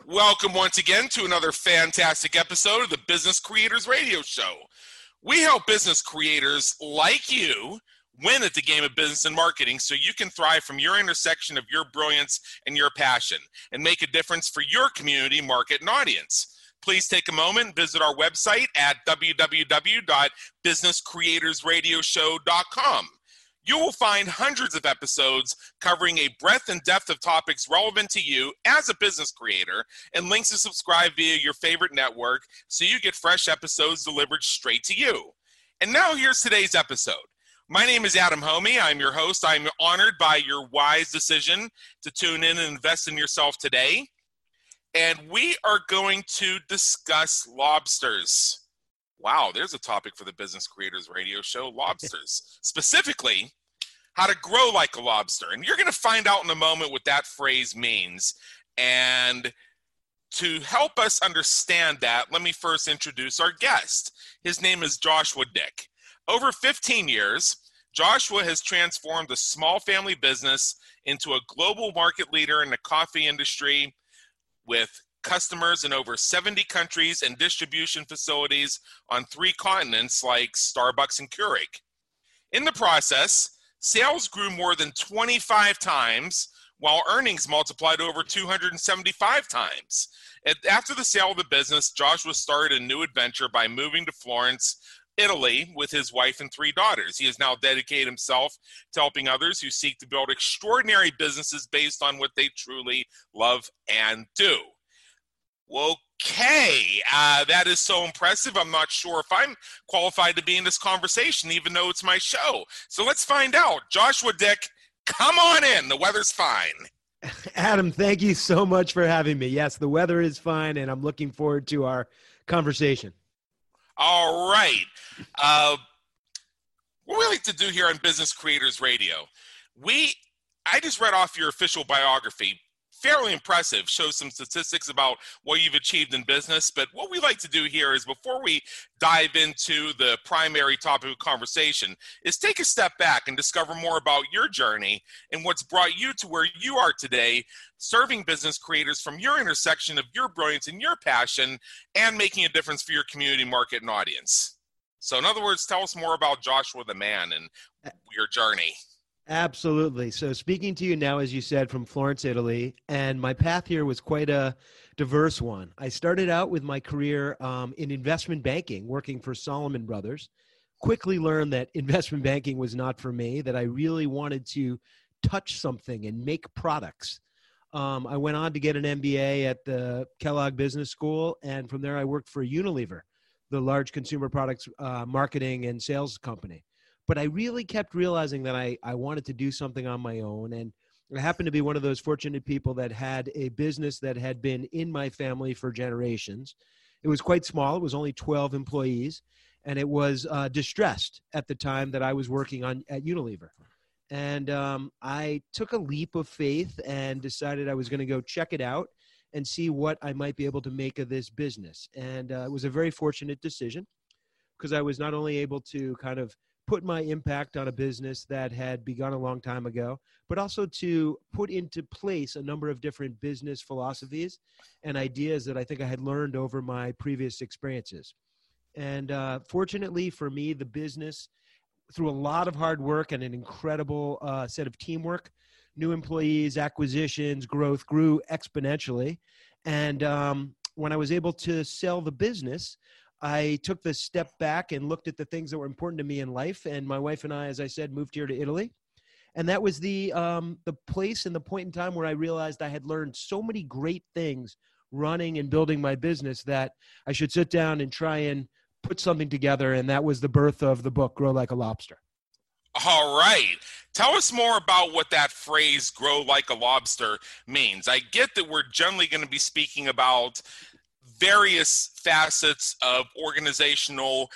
Welcome once again to another fantastic episode of the Business Creators Radio Show. We help business creators like you win at the game of business and marketing so you can thrive from your intersection of your brilliance and your passion and make a difference for your community, market, and audience. Please take a moment and visit our website at www.businesscreatorsradioshow.com. You will find hundreds of episodes covering a breadth and depth of topics relevant to you as a business creator and links to subscribe via your favorite network so you get fresh episodes delivered straight to you. And now here's today's episode. My name is Adam Homey. I'm your host. I'm honored by your wise decision to tune in and invest in yourself today. And we are going to discuss lobsters. Wow, there's a topic for the Business Creators Radio Show, lobsters. Specifically, how to grow like a lobster. And you're going to find out in a moment what that phrase means. And to help us understand that, let me first introduce our guest. His name is Joshua Dick. Over 15 years, Joshua has transformed a small family business into a global market leader in the coffee industry with customers in over 70 countries and distribution facilities on 3 continents like Starbucks and Keurig. In the process, sales grew more than 25 times, while earnings multiplied over 275 times. After the sale of the business, Joshua started a new adventure by moving to Florence, Italy, with his wife and 3 daughters. He has now dedicated himself to helping others who seek to build extraordinary businesses based on what they truly love and do. Okay, that is so impressive. I'm not sure if I'm qualified to be in this conversation, even though it's my show. So let's find out. Joshua Dick, come on in. The weather's fine. Adam, thank you so much for having me. Yes, the weather is fine, and I'm looking forward to our conversation. All right. What we like to do here on Business Creators Radio, I just read off your official biography. Fairly impressive, shows some statistics about what you've achieved in business. But what we like to do here is, before we dive into the primary topic of conversation, is take a step back and discover more about your journey and what's brought you to where you are today, serving business creators from your intersection of your brilliance and your passion and making a difference for your community, market, and audience. So in other words, tell us more about Joshua the man and your journey. Absolutely. So speaking to you now, as you said, from Florence, Italy, and my path here was quite a diverse one. I started out with my career in investment banking, working for Salomon Brothers. Quickly learned that investment banking was not for me, that I really wanted to touch something and make products. I went on to get an MBA at the Kellogg Business School, and from there I worked for Unilever, the large consumer products marketing and sales company. But I really kept realizing that I wanted to do something on my own. And I happened to be one of those fortunate people that had a business that had been in my family for generations. It was quite small. It was only 12 employees. And it was distressed at the time that I was working at Unilever. And I took a leap of faith and decided I was going to go check it out and see what I might be able to make of this business. And it was a very fortunate decision, because I was not only able to kind of put my impact on a business that had begun a long time ago, but also to put into place a number of different business philosophies and ideas that I think I had learned over my previous experiences. And fortunately for me, the business, through a lot of hard work and an incredible set of teamwork, new employees, acquisitions, growth, grew exponentially. And when I was able to sell the business, I took the step back and looked at the things that were important to me in life. And my wife and I, as I said, moved here to Italy. And that was the place and the point in time where I realized I had learned so many great things running and building my business that I should sit down and try and put something together. And that was the birth of the book, Grow Like a Lobster. All right. Tell us more about what that phrase, grow like a lobster, means. I get that we're generally going to be speaking about various facets of organizational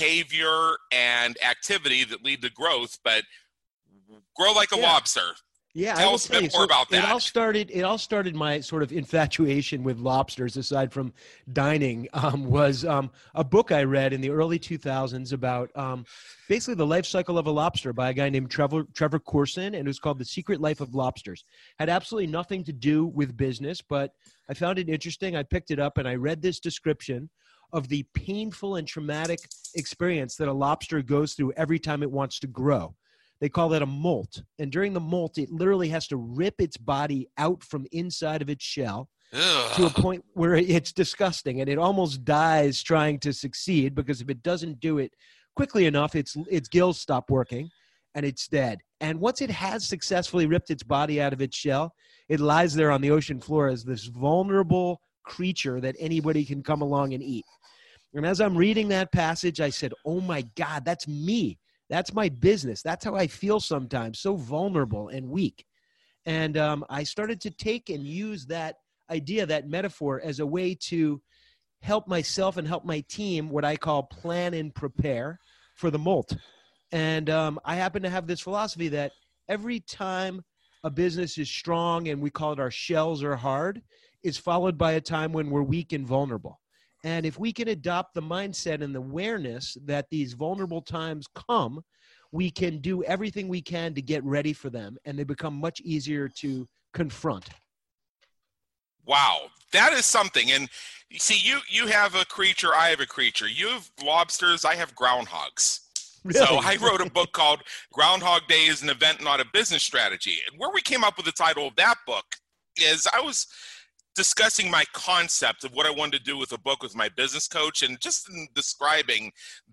behavior and activity that lead to growth, but grow like a lobster. Yeah, I Tell will us a tell you. bit more So about it that. all started my sort of infatuation with lobsters, aside from dining, was a book I read in the early 2000s about basically the life cycle of a lobster by a guy named Trevor Corson, and it was called The Secret Life of Lobsters. Had absolutely nothing to do with business, but I found it interesting. I picked it up and I read this description of the painful and traumatic experience that a lobster goes through every time it wants to grow. They call that a molt. And during the molt, it literally has to rip its body out from inside of its shell to a Ugh. point where it's disgusting and it almost dies trying to succeed, because if it doesn't do it quickly enough, its gills stop working and it's dead. And once it has successfully ripped its body out of its shell, it lies there on the ocean floor as this vulnerable creature that anybody can come along and eat. And as I'm reading that passage, I said, oh my God, that's me. That's my business. That's how I feel sometimes, so vulnerable and weak. And I started to take and use that idea, that metaphor, as a way to help myself and help my team, what I call plan and prepare for the molt. And I happen to have this philosophy that every time a business is strong, and we call it our shells are hard, is followed by a time when we're weak and vulnerable. And if we can adopt the mindset and the awareness that these vulnerable times come, we can do everything we can to get ready for them, and they become much easier to confront. Wow, that is something. And you see, you have a creature, I have a creature. You have lobsters, I have groundhogs. Really? So I wrote a book called Groundhog Day is an Event, Not a Business Strategy. And where we came up with the title of that book is I was discussing my concept of what I wanted to do with a book with my business coach, and just in describing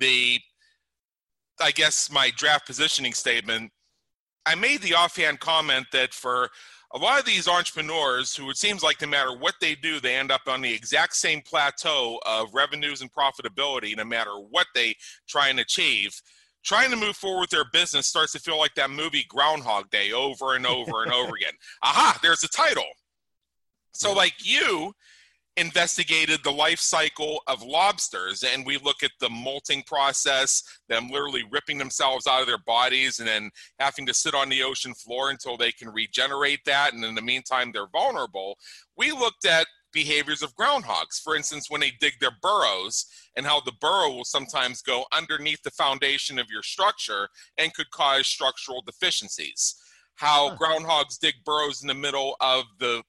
my draft positioning statement, I made the offhand comment that for a lot of these entrepreneurs who it seems like no matter what they do, they end up on the exact same plateau of revenues and profitability, no matter what they try and achieve. Trying to move forward with their business starts to feel like that movie Groundhog Day over and over and over again. Aha, there's the title. So like you investigated the life cycle of lobsters, and we look at the molting process, them literally ripping themselves out of their bodies and then having to sit on the ocean floor until they can regenerate that, and in the meantime they're vulnerable. We looked at behaviors of groundhogs, for instance, when they dig their burrows, and how the burrow will sometimes go underneath the foundation of your structure and could cause structural deficiencies. How groundhogs dig burrows in the middle of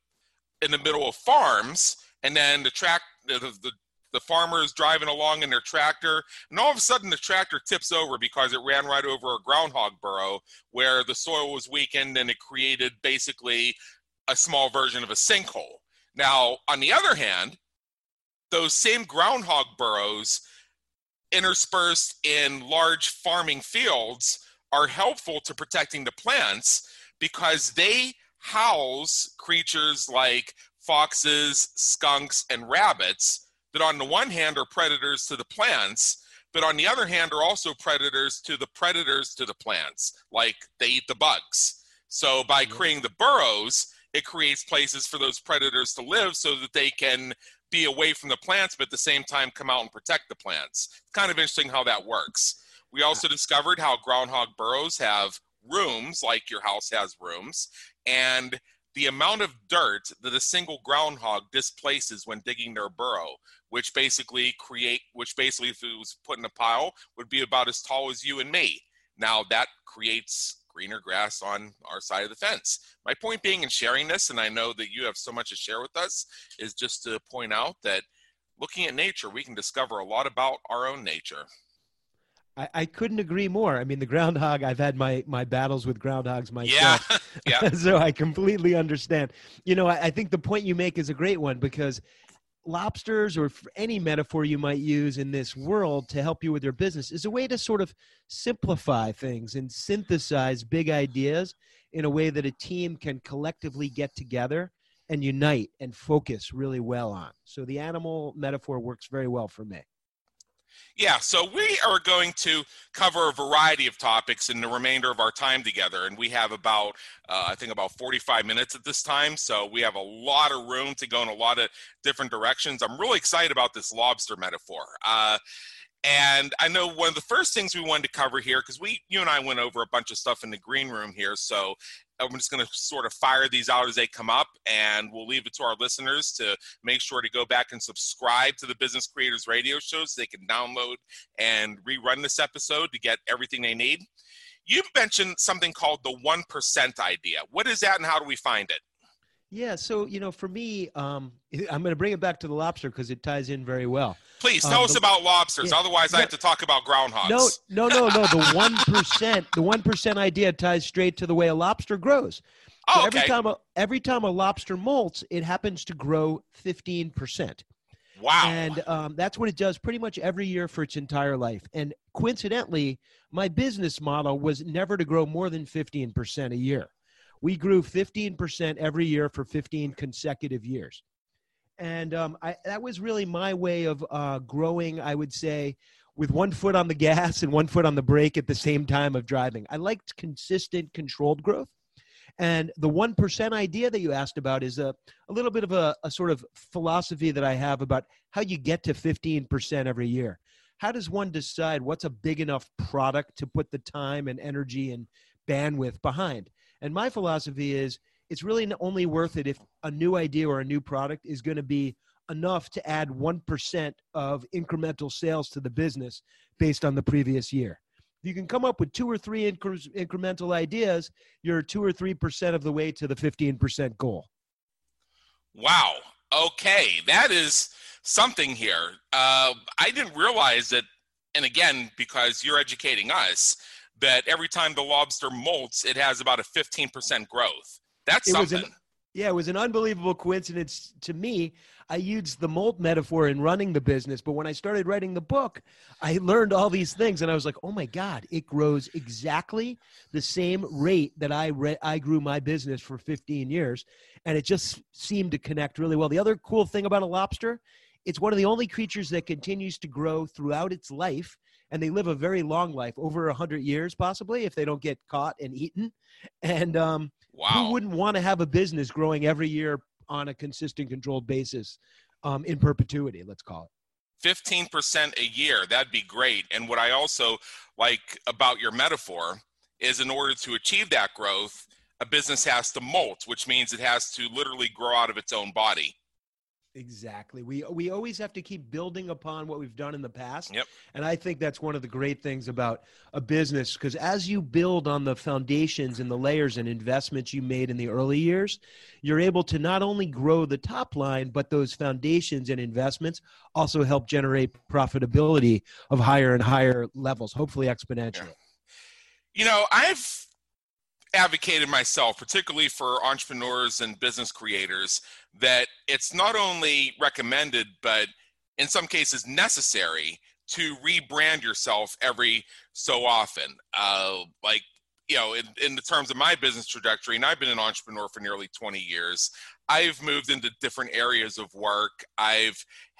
farms, and then the farmer is driving along in their tractor, and all of a sudden the tractor tips over because it ran right over a groundhog burrow where the soil was weakened, and it created basically a small version of a sinkhole. Now, on the other hand, those same groundhog burrows interspersed in large farming fields are helpful to protecting the plants because they house creatures like foxes, skunks, and rabbits that on the one hand are predators to the plants, but on the other hand are also predators to the plants, like they eat the bugs. So by creating the burrows, it creates places for those predators to live so that they can be away from the plants, but at the same time come out and protect the plants. It's kind of interesting how that works. We also discovered how groundhog burrows have rooms, like your house has rooms, and the amount of dirt that a single groundhog displaces when digging their burrow, which basically if it was put in a pile, would be about as tall as you and me. Now that creates greener grass on our side of the fence. My point being in sharing this, and I know that you have so much to share with us, is just to point out that looking at nature, we can discover a lot about our own nature. I couldn't agree more. I mean, the groundhog, I've had my battles with groundhogs myself. Yeah. So I completely understand. You know, I think the point you make is a great one, because lobsters, or any metaphor you might use in this world to help you with your business, is a way to sort of simplify things and synthesize big ideas in a way that a team can collectively get together and unite and focus really well on. So the animal metaphor works very well for me. Yeah, so we are going to cover a variety of topics in the remainder of our time together, and we have about 45 minutes at this time, so we have a lot of room to go in a lot of different directions. I'm really excited about this lobster metaphor. And I know one of the first things we wanted to cover here, because you and I went over a bunch of stuff in the green room here, so I'm just going to sort of fire these out as they come up, and we'll leave it to our listeners to make sure to go back and subscribe to the Business Creators Radio Show so they can download and rerun this episode to get everything they need. You've mentioned something called the 1% idea. What is that, and how do we find it? Yeah, so, for me, I'm going to bring it back to the lobster because it ties in very well. Please tell us about lobsters. Yeah, Otherwise, I have to talk about groundhogs. No. The 1% idea ties straight to the way a lobster grows. So Oh, okay. every time a lobster molts, it happens to grow 15%. Wow. And that's what it does pretty much every year for its entire life. And coincidentally, my business model was never to grow more than 15% a year. We grew 15% every year for 15 consecutive years. And that was really my way of growing, I would say, with one foot on the gas and one foot on the brake at the same time of driving. I liked consistent, controlled growth. And the 1% idea that you asked about is a little bit of a sort of philosophy that I have about how you get to 15% every year. How does one decide what's a big enough product to put the time and energy and bandwidth behind? And my philosophy is it's really only worth it if a new idea or a new product is going to be enough to add 1% of incremental sales to the business based on the previous year. If you can come up with 2 or 3 incremental ideas, you're 2 or 3% of the way to the 15% goal. Wow. Okay. That is something here. I didn't realize that, and again, because you're educating us, that every time the lobster molts, it has about a 15% growth. That's something. It was an unbelievable coincidence to me. I used the molt metaphor in running the business, but when I started writing the book, I learned all these things, and I was like, oh my God, it grows exactly the same rate that I grew my business for 15 years, and it just seemed to connect really well. The other cool thing about a lobster, it's one of the only creatures that continues to grow throughout its life, and they live a very long life, over 100 years possibly, if they don't get caught and eaten. And Wow. Who wouldn't want to have a business growing every year on a consistent, controlled basis in perpetuity, let's call it? 15% a year, that'd be great. And what I also like about your metaphor is in order to achieve that growth, a business has to molt, which means it has to literally grow out of its own body. Exactly. We always have to keep building upon what we've done in the past. Yep. And I think that's one of the great things about a business, because as you build on the foundations and the layers and investments you made in the early years, you're able to not only grow the top line, but those foundations and investments also help generate profitability of higher and higher levels, hopefully exponentially. Yeah. I've advocated myself, particularly for entrepreneurs and business creators, that it's not only recommended, but in some cases necessary to rebrand yourself every so often. In the terms of my business trajectory, and I've been an entrepreneur for nearly 20 years, I've moved into different areas of work. I've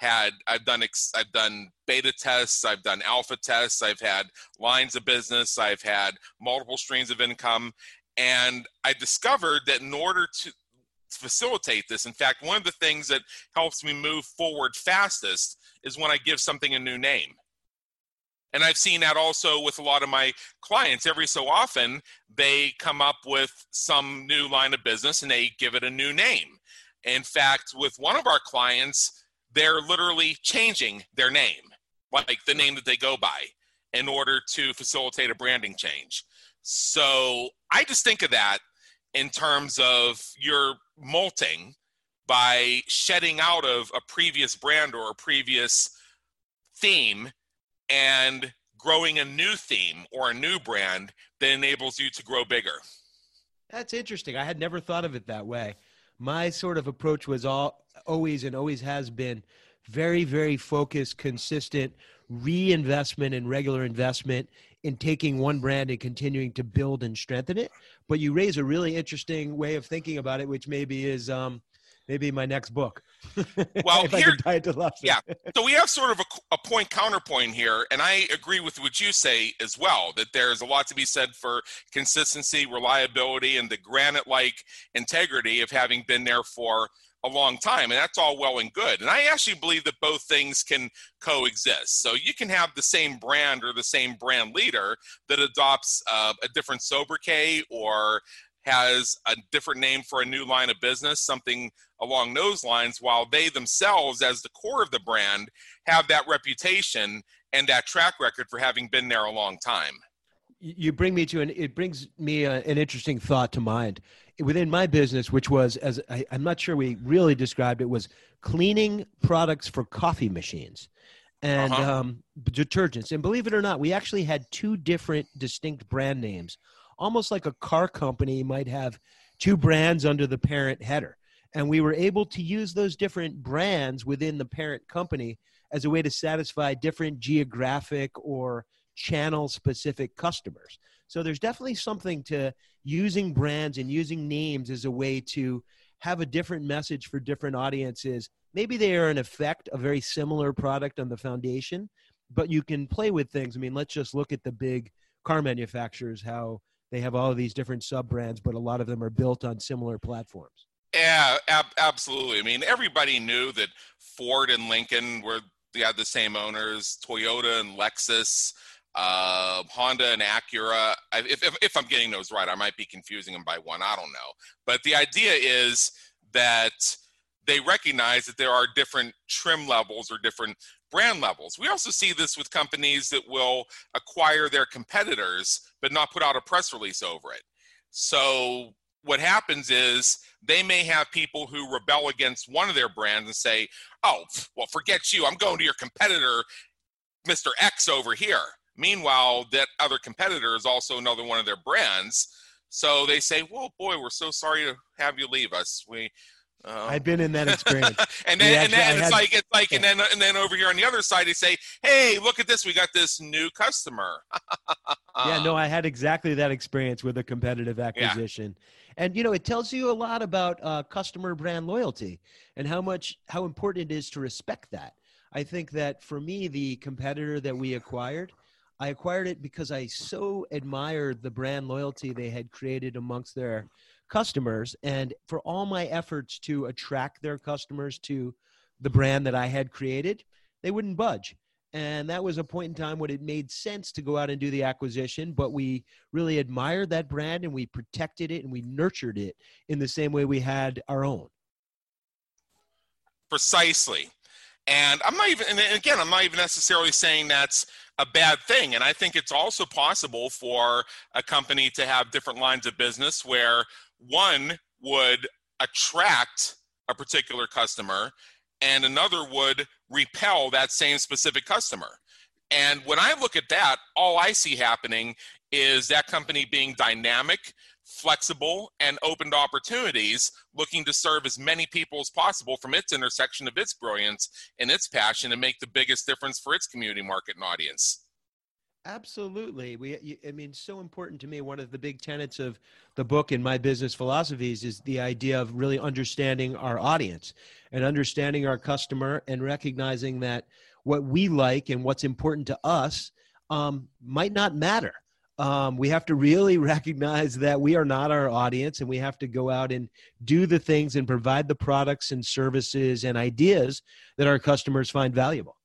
done beta tests, I've done alpha tests, I've had lines of business, I've had multiple streams of income. And I discovered that in order to facilitate this, in fact, one of the things that helps me move forward fastest is when I give something a new name. And I've seen that also with a lot of my clients. Every so often, they come up with some new line of business and they give it a new name. In fact, with one of our clients, they're literally changing their name, like the name that they go by, in order to facilitate a branding change. So I just think of that in terms of your molting by shedding out of a previous brand or a previous theme and growing a new theme or a new brand that enables you to grow bigger. That's interesting. I had never thought of it that way. My sort of approach was always has been very, very focused, consistent reinvestment and regular investment in taking one brand and continuing to build and strengthen it. But you raise a really interesting way of thinking about it, which maybe is maybe my next book. Well, here, yeah. So we have sort of a point counterpoint here, and I agree with what you say as well, that there's a lot to be said for consistency, reliability, and the granite-like integrity of having been there for a long time, and that's all well and good. And I actually believe that both things can coexist. So you can have the same brand or the same brand leader that adopts a different sobriquet or has a different name for a new line of business, something along those lines, while they themselves, as the core of the brand, have that reputation and that track record for having been there a long time. You bring me to it brings me an interesting thought to mind. Within my business, which was, I'm not sure we really described it, was cleaning products for coffee machines and detergents. And believe it or not, we actually had two different distinct brand names, almost like a car company might have two brands under the parent header. And we were able to use those different brands within the parent company as a way to satisfy different geographic or channel-specific customers. So there's definitely something to using brands and using names as a way to have a different message for different audiences. Maybe they are, in effect, a very similar product on the foundation, but you can play with things. I mean, let's just look at the big car manufacturers, how they have all of these different sub-brands, but a lot of them are built on similar platforms. Yeah, absolutely. I mean, everybody knew that Ford and Lincoln they had the same owners, Toyota and Lexus, Honda and Acura. If I'm getting those right, I might be confusing them by one. I don't know. But the idea is that they recognize that there are different trim levels or different brand levels. We also see this with companies that will acquire their competitors but not put out a press release over it. So what happens is they may have people who rebel against one of their brands and say, oh, well, forget you. I'm going to your competitor, Mr. X over here. Meanwhile, that other competitor is also another one of their brands. So they say, well, boy, we're so sorry to have you leave us. I've been in that experience. and then over here on the other side, they say, hey, look at this. We got this new customer. Yeah, no, I had exactly that experience with a competitive acquisition. Yeah. And, it tells you a lot about customer brand loyalty and how important it is to respect that. I think that for me, the competitor that we acquired, I acquired it because I so admired the brand loyalty they had created amongst their customers. And for all my efforts to attract their customers to the brand that I had created, they wouldn't budge. And that was a point in time when it made sense to go out and do the acquisition, but we really admired that brand and we protected it and we nurtured it in the same way we had our own. Precisely. And I'm not even necessarily saying that's a bad thing. And I think it's also possible for a company to have different lines of business where one would attract a particular customer and another would repel that same specific customer. And when I look at that, all I see happening is that company being dynamic, flexible, and open to opportunities, looking to serve as many people as possible from its intersection of its brilliance and its passion and make the biggest difference for its community, market, and audience. Absolutely. So important to me. One of the big tenets of the book and my business philosophies is the idea of really understanding our audience and understanding our customer and recognizing that what we like and what's important to us might not matter. We have to really recognize that we are not our audience and we have to go out and do the things and provide the products and services and ideas that our customers find valuable.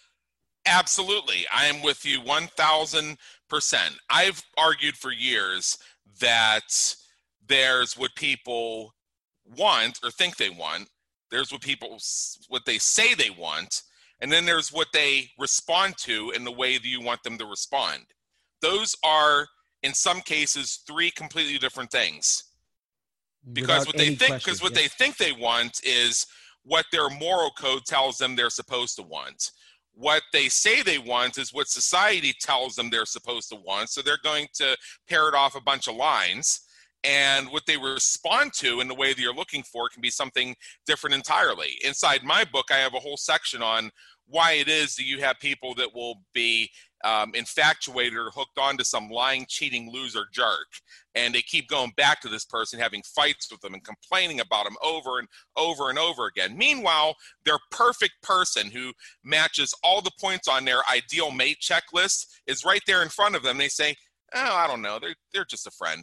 Absolutely. I am with you 1,000%. I've argued for years that there's what people want or think they want. There's what they say they want. And then there's what they respond to in the way that you want them to respond. Those are, in some cases, three completely different things. Because what they think they want is what their moral code tells them they're supposed to want. What they say they want is what society tells them they're supposed to want. So they're going to parrot off a bunch of lines. And what they respond to in the way that you're looking for can be something different entirely. Inside my book, I have a whole section on why it is that you have people that will be infatuated or hooked onto some lying, cheating loser jerk. And they keep going back to this person, having fights with them and complaining about them over and over and over again. Meanwhile, their perfect person who matches all the points on their ideal mate checklist is right there in front of them. They say, oh, I don't know. They're just a friend.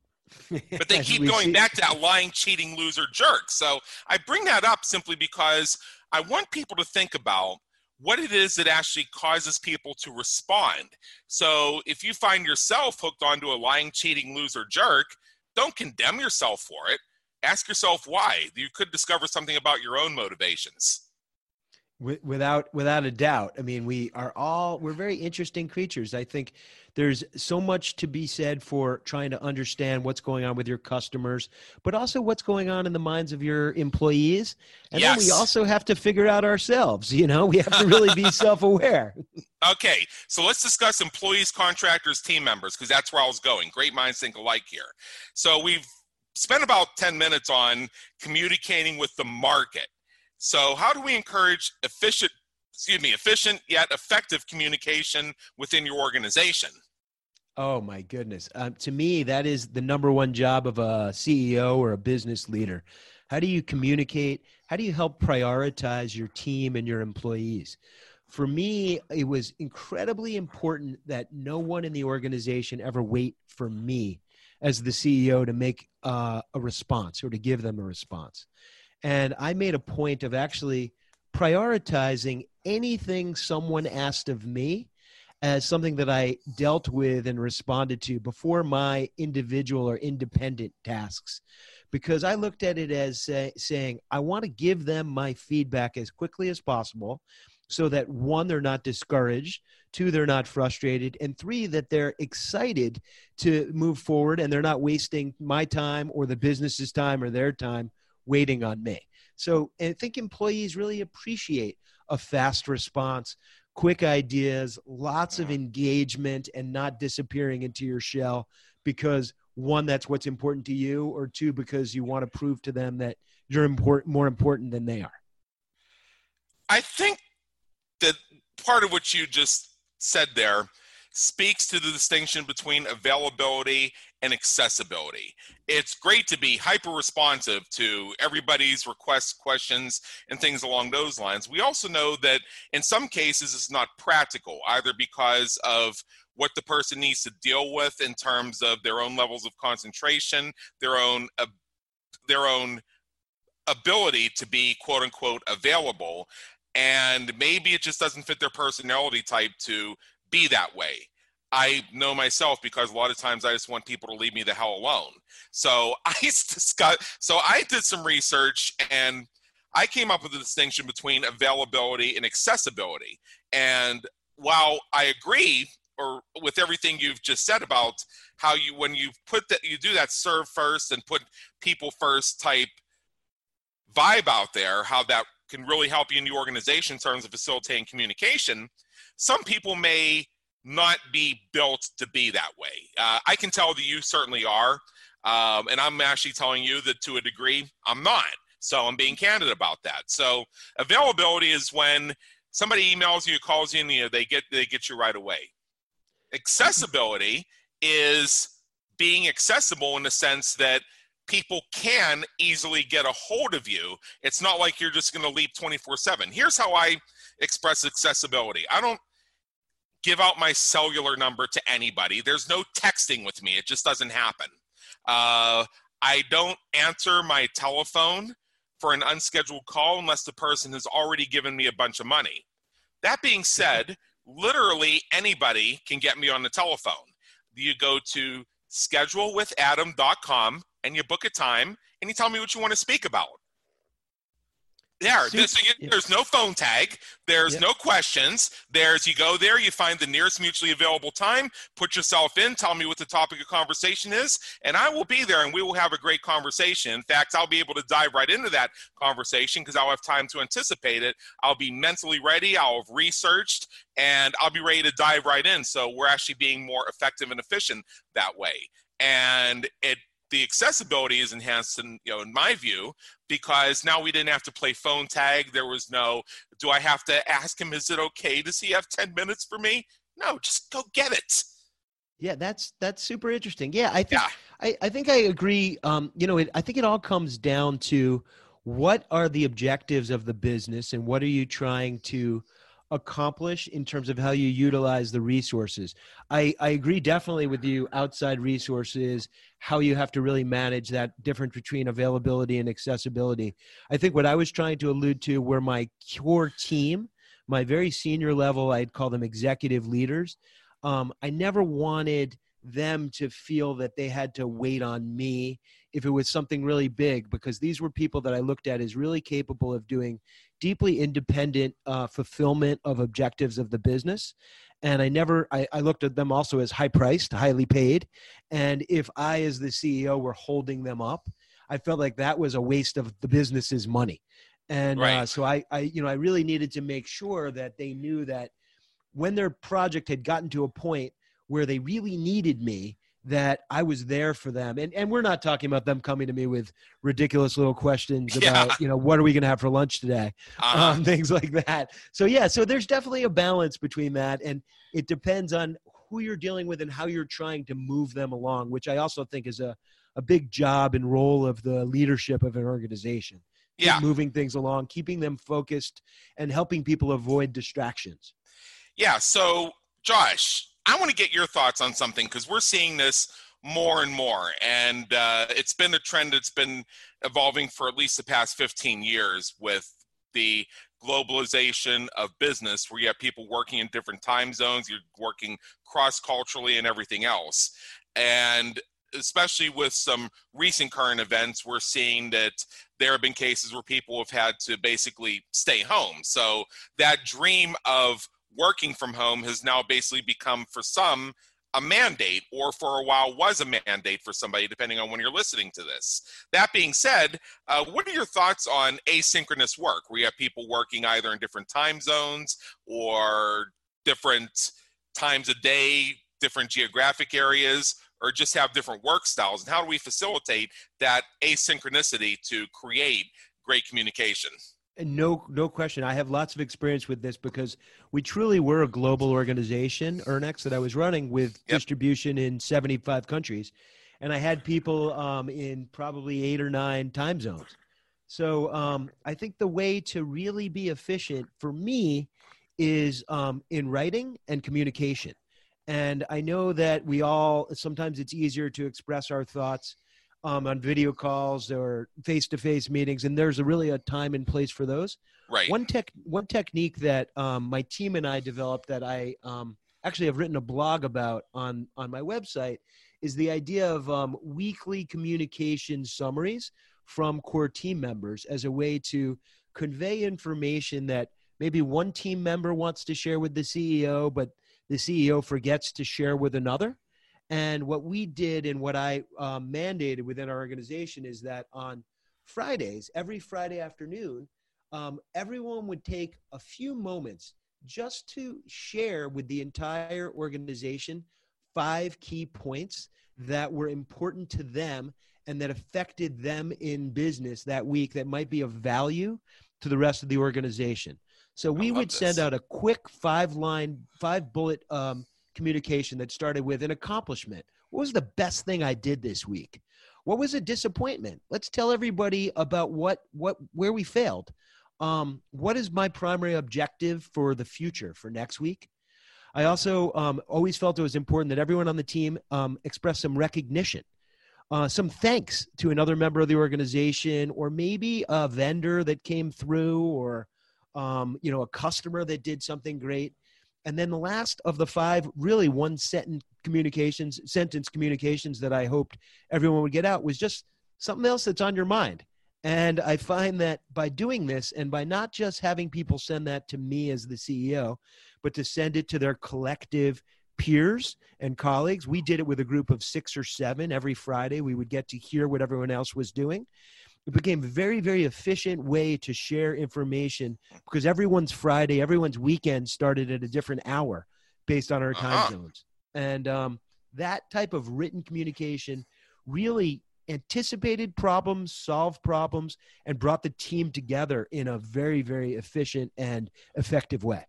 But they keep going back to that lying, cheating loser jerk. So I bring that up simply because I want people to think about what it is that actually causes people to respond. So if you find yourself hooked onto a lying, cheating loser jerk, don't condemn yourself for it. Ask yourself why. You could discover something about your own motivations. Without a doubt. I mean, we're very interesting creatures. I think there's so much to be said for trying to understand what's going on with your customers, but also what's going on in the minds of your employees. And then we also have to figure out ourselves, we have to really be self-aware. Okay, so let's discuss employees, contractors, team members, because that's where I was going. Great minds think alike here. So we've spent about 10 minutes on communicating with the market. So how do we encourage efficient yet effective communication within your organization? Oh, my goodness. To me, that is the number one job of a CEO or a business leader. How do you communicate? How do you help prioritize your team and your employees? For me, it was incredibly important that no one in the organization ever wait for me as the CEO to make a response or to give them a response. And I made a point of actually prioritizing anything someone asked of me as something that I dealt with and responded to before my individual or independent tasks. Because I looked at it as saying, I want to give them my feedback as quickly as possible so that, one, they're not discouraged, two, they're not frustrated, and three, that they're excited to move forward and they're not wasting my time or the business's time or their time waiting on me. So I think employees really appreciate a fast response, quick ideas, lots of engagement, and not disappearing into your shell because, one, that's what's important to you, or two, because you want to prove to them that you're more important than they are. I think that part of what you just said there speaks to the distinction between availability and accessibility. It's great to be hyper responsive to everybody's requests, questions, and things along those lines. We also know that in some cases it's not practical, either because of what the person needs to deal with in terms of their own levels of concentration, their own ability to be quote unquote available, and maybe it just doesn't fit their personality type to be that way. I know myself because a lot of times I just want people to leave me the hell alone. So I did some research and I came up with a distinction between availability and accessibility. And while I agree with everything you've just said about how when you do that serve first and put people first type vibe out there, how that can really help you in the organization in terms of facilitating communication, some people may not be built to be that way. I can tell that you certainly are. And I'm actually telling you that to a degree, I'm not. So I'm being candid about that. So availability is when somebody emails you, calls you, and they get you right away. Accessibility is being accessible in the sense that people can easily get a hold of you. It's not like you're just going to leap 24/7. Here's how I express accessibility. I don't give out my cellular number to anybody. There's no texting with me. It just doesn't happen. I don't answer my telephone for an unscheduled call unless the person has already given me a bunch of money. That being said, literally anybody can get me on the telephone. You go to schedulewithadam.com and you book a time and you tell me what you want to speak about. There's no phone tag. There's no questions. You go there, you find the nearest mutually available time, put yourself in, tell me what the topic of conversation is, and I will be there and we will have a great conversation. In fact, I'll be able to dive right into that conversation because I'll have time to anticipate it. I'll be mentally ready. I'll have researched and I'll be ready to dive right in. So we're actually being more effective and efficient that way. And the accessibility is enhanced in my view, because now we didn't have to play phone tag. There was no, do I have to ask him, is it okay? Does he have 10 minutes for me? No, just go get it. Yeah, that's super interesting. Yeah, I think I agree. I think it all comes down to what are the objectives of the business and what are you trying to accomplish in terms of how you utilize the resources. I agree definitely with you, outside resources, how you have to really manage that difference between availability and accessibility. I think what I was trying to allude to were my core team, my very senior level, I'd call them executive leaders. I never wanted them to feel that they had to wait on me if it was something really big, because these were people that I looked at as really capable of doing deeply independent fulfillment of objectives of the business. And I looked at them also as high priced, highly paid. And if I, as the CEO, were holding them up, I felt like that was a waste of the business's money. And Right. so I really needed to make sure that they knew that when their project had gotten to a point where they really needed me, that I was there for them. And we're not talking about them coming to me with ridiculous little questions Yeah. about, what are we going to have for lunch today? Things like that. So yeah, so there's definitely a balance between that. And it depends on who you're dealing with and how you're trying to move them along, which I also think is a big job and role of the leadership of an organization. Yeah. Moving things along, keeping them focused, and helping people avoid distractions. Yeah. So, Josh, I want to get your thoughts on something, because we're seeing this more and more. And it's been a trend that's been evolving for at least the past 15 years with the globalization of business, where you have people working in different time zones, you're working cross-culturally and everything else. And especially with some recent current events, we're seeing that there have been cases where people have had to basically stay home. So that dream of working from home has now basically become, for some, a mandate, or for a while was a mandate for somebody, depending on when you're listening to this. That being said, what are your thoughts on asynchronous work, where you have people working either in different time zones or different times a day, different geographic areas, or just have different work styles? And how do we facilitate that asynchronicity to create great communication? And no question. I have lots of experience with this because we truly were a global organization, Ernex, that I was running with distribution in 75 countries. And I had people in probably 8 or 9 time zones. So I think the way to really be efficient for me is in writing and communication. And I know that sometimes it's easier to express our thoughts on video calls or face-to-face meetings, and there's really a time and place for those. Right. One technique that my team and I developed that I actually have written a blog about on my website is the idea of weekly communication summaries from core team members as a way to convey information that maybe one team member wants to share with the CEO, but the CEO forgets to share with another. And what we did and what I mandated within our organization is that on Fridays, every Friday afternoon, everyone would take a few moments just to share with the entire organization 5 key points that were important to them and that affected them in business that week that might be of value to the rest of the organization. So we would send out a quick 5-bullet communication that started with an accomplishment. What was the best thing I did this week? What was a disappointment? Let's tell everybody about where we failed. What is my primary objective for the future for next week? I also always felt it was important that everyone on the team express some recognition, some thanks to another member of the organization, or maybe a vendor that came through, or a customer that did something great. And then the last of the 5 really sentence communications that I hoped everyone would get out was just something else that's on your mind. And I find that by doing this, and by not just having people send that to me as the CEO, but to send it to their collective peers and colleagues, we did it with a group of 6 or 7 every Friday. We would get to hear what everyone else was doing. It became a very, very efficient way to share information because everyone's Friday, everyone's weekend started at a different hour based on our time zones. And that type of written communication really anticipated problems, solved problems, and brought the team together in a very, very efficient and effective way.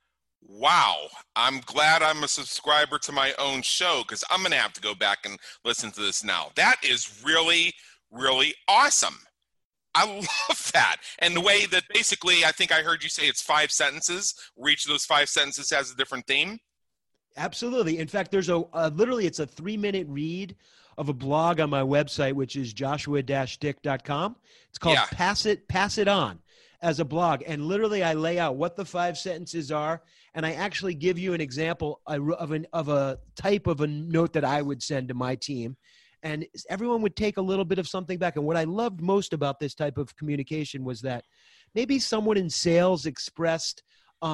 Wow. I'm glad I'm a subscriber to my own show, because I'm going to have to go back and listen to this now. That is really, really awesome. I love that. And the way that basically, I think I heard you say it's 5 sentences, where each of those 5 sentences has a different theme. Absolutely. In fact, there's literally it's a 3-minute read of a blog on my website, which is joshua-dick.com. It's called Pass It On. as a blog. And literally I lay out what the 5 sentences are. And I actually give you an example of a type of a note that I would send to my team. And everyone would take a little bit of something back. And what I loved most about this type of communication was that maybe someone in sales expressed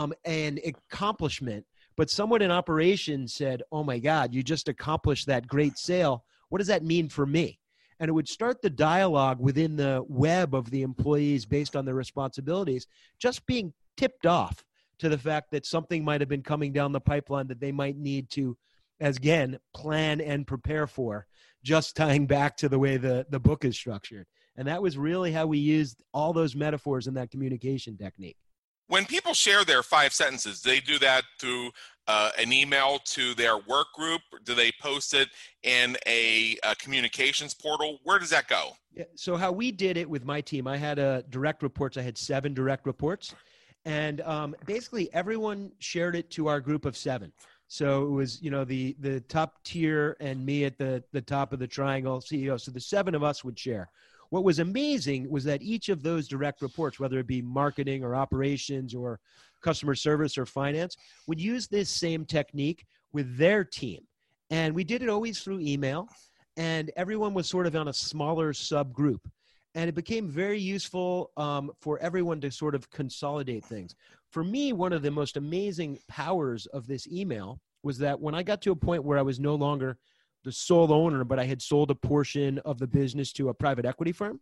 an accomplishment, but someone in operations said, oh my God, you just accomplished that great sale. What does that mean for me? And it would start the dialogue within the web of the employees based on their responsibilities, just being tipped off to the fact that something might have been coming down the pipeline that they might need to, as again, plan and prepare for, just tying back to the way the book is structured. And that was really how we used all those metaphors in that communication technique. When people share their 5 sentences, they do that through an email to their work group? Do they post it in a communications portal? Where does that go? Yeah, so how we did it with my team, I had direct reports. I had 7 direct reports. And basically everyone shared it to our group of 7. So it was, the top tier and me at the top of the triangle, CEO. So the 7 of us would share. What was amazing was that each of those direct reports, whether it be marketing or operations or customer service or finance, would use this same technique with their team. And we did it always through email, and everyone was sort of on a smaller subgroup. And it became very useful for everyone to sort of consolidate things. For me, one of the most amazing powers of this email was that when I got to a point where I was no longer the sole owner, but I had sold a portion of the business to a private equity firm,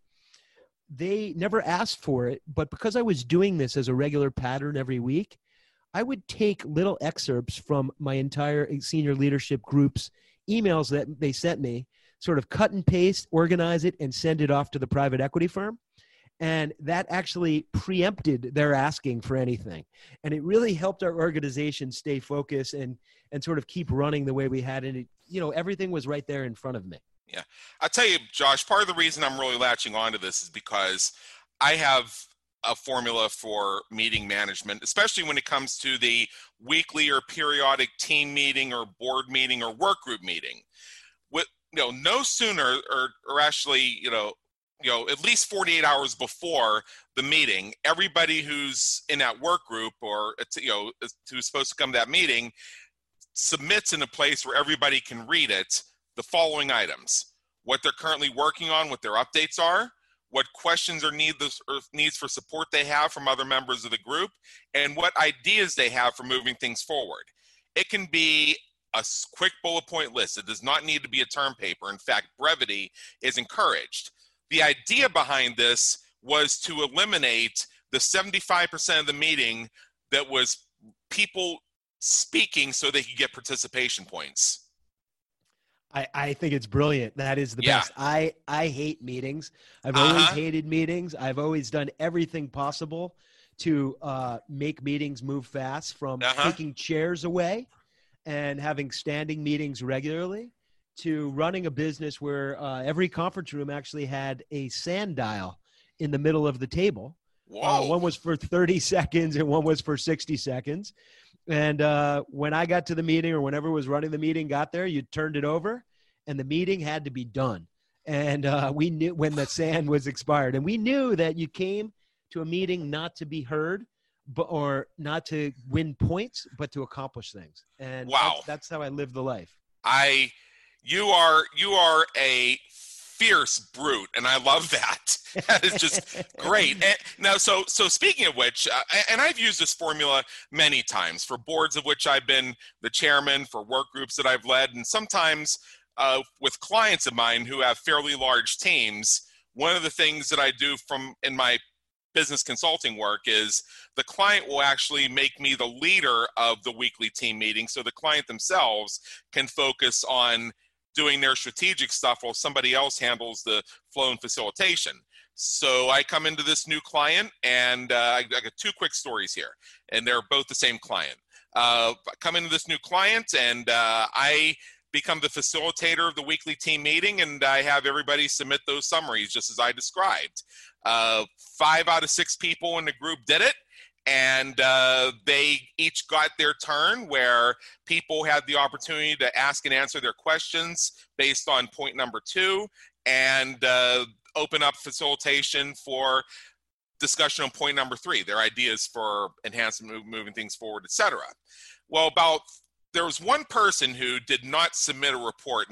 they never asked for it. But because I was doing this as a regular pattern every week, I would take little excerpts from my entire senior leadership group's emails that they sent me, sort of cut and paste, organize it, and send it off to the private equity firm. And that actually preempted their asking for anything. And it really helped our organization stay focused and sort of keep running the way we had. And it, everything was right there in front of me. Yeah. I'll tell you, Josh, part of the reason I'm really latching onto this is because I have a formula for meeting management, especially when it comes to the weekly or periodic team meeting or board meeting or work group meeting. With, no sooner or actually, at least 48 hours before the meeting, everybody who's in that work group or, who's supposed to come to that meeting submits in a place where everybody can read it the following items: what they're currently working on, what their updates are, what questions or needs for support they have from other members of the group, and what ideas they have for moving things forward. It can be a quick bullet point list. It does not need to be a term paper. In fact, brevity is encouraged. The idea behind this was to eliminate the 75% of the meeting that was people speaking so they could get participation points. I think it's brilliant. That is the best. I hate meetings. I've always hated meetings. I've always done everything possible to make meetings move fast, from taking chairs away and having standing meetings regularly to running a business where every conference room actually had a sand dial in the middle of the table. One was for 30 seconds and one was for 60 seconds. And when I got to the meeting, or whenever was running the meeting got there, you turned it over and the meeting had to be done. And we knew when the sand was expired. And we knew that you came to a meeting not to be heard, or not to win points, but to accomplish things. And that's how I live the life. You are a fierce brute, and I love that. That is just great. And now, so speaking of which, and I've used this formula many times for boards of which I've been the chairman, for work groups that I've led, and sometimes with clients of mine who have fairly large teams. One of the things that I do in my business consulting work is the client will actually make me the leader of the weekly team meeting, so the client themselves can focus on doing their strategic stuff while somebody else handles the flow and facilitation. So I come into this new client, and I got 2 quick stories here, and they're both the same client. I come into this new client, and I become the facilitator of the weekly team meeting, and I have everybody submit those summaries just as I described. 5 out of 6 people in the group did it. And they each got their turn, where people had the opportunity to ask and answer their questions based on point number 2, and open up facilitation for discussion on point number 3, their ideas for enhancement, moving things forward, etc. Well, there was one person who did not submit a report,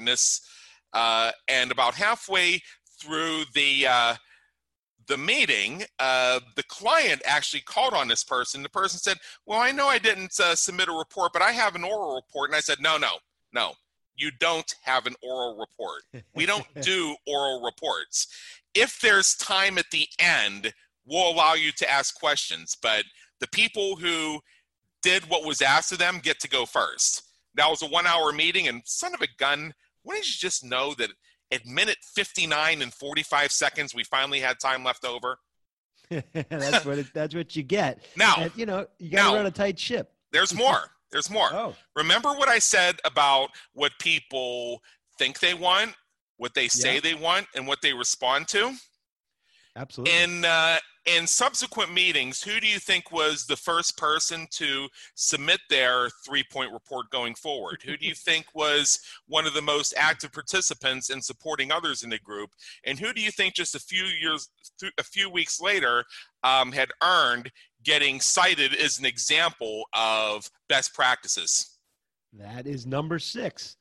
and about halfway through the meeting, the client actually called on this person. The person said, well, I know I didn't submit a report, but I have an oral report. And I said, no, you don't have an oral report. We don't do oral reports. If there's time at the end, we'll allow you to ask questions, but the people who did what was asked of them get to go first. That was a 1-hour meeting, and son of a gun, wouldn't you just know that at minute 59 and 45 seconds, we finally had time left over? That's what you get. Now, and, you got to run a tight ship. There's more. Oh. Remember what I said about what people think they want, what they say they want, and what they respond to? Absolutely. In subsequent meetings, who do you think was the first person to submit their 3-point report going forward? Who do you think was one of the most active participants in supporting others in the group? And who do you think just a few weeks later had earned getting cited as an example of best practices? That is number 6.